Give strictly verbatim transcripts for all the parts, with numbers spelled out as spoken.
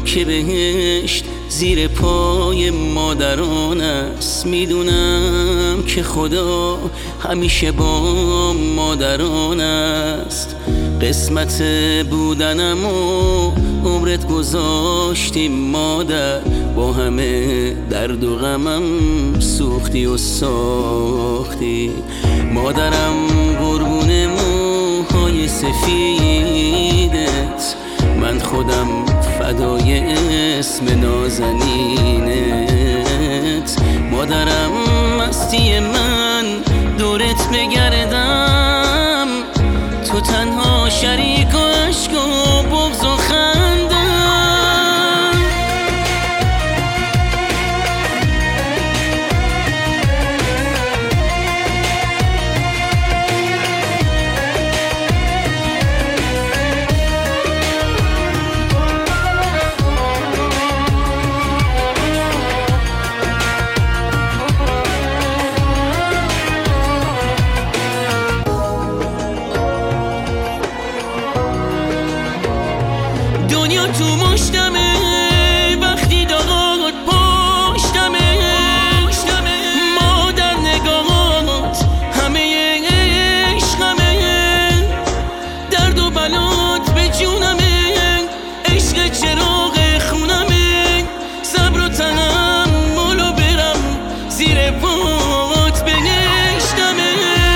که بهشت زیر پای مادران است. میدونم که خدا همیشه با مادران است. قسمت بودنم و عمرت گذاشتیم مادر، با همه درد و غمم سوختی و ساختی. مادرم قربون موهای سفیدت، من خودم فدای اسم نازنینت. مادرم مستی من دورت بگردم، تو تنها شریک و عشق و بغض و خندم. دنیا تو مشتمه وقتی داد پشتمه، مادر نگاهات همه عشقمه، درد و بلات به جونمه، عشق چراغ خونمه، صبر و تحمل و برم زیر پات بهشتمه.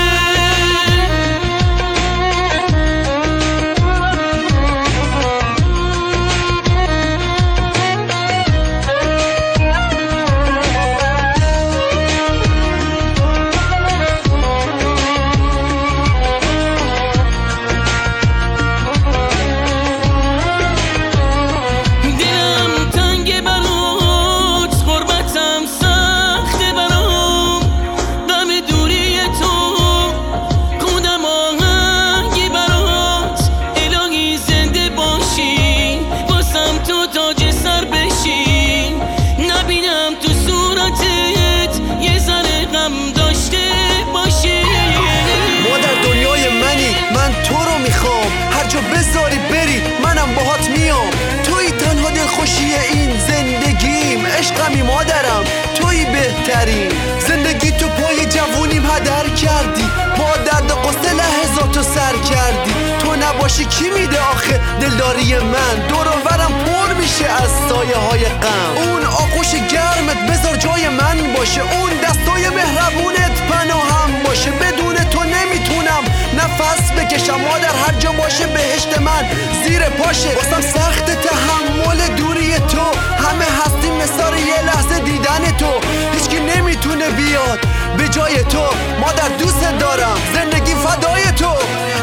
بذاری بری منم باهات میام، توی تنها دلخوشی این زندگیم، عشقمی مادرم توی بهترین. زندگی تو پای جوونیم هدر کردی، با درد و قصه لحظاتو سر کردی. تو نباشی کی میده آخه دلداری من، دور و برم پر میشه از سایه های غم. اون آغوش گرمت بذار جای من باشه، اون دستای مهربونت پناهم باشه. بدون تو نمیتونم نفس بکشم مادر، هر جا باشه بهشت من زیر پاشه. واسم سخت تحمل دوری تو، همه هستیم مثال یه لحظه دیدن تو. هیچکی نمیتونه بیاد به جای تو مادر، دوست دارم زندگی فدای تو.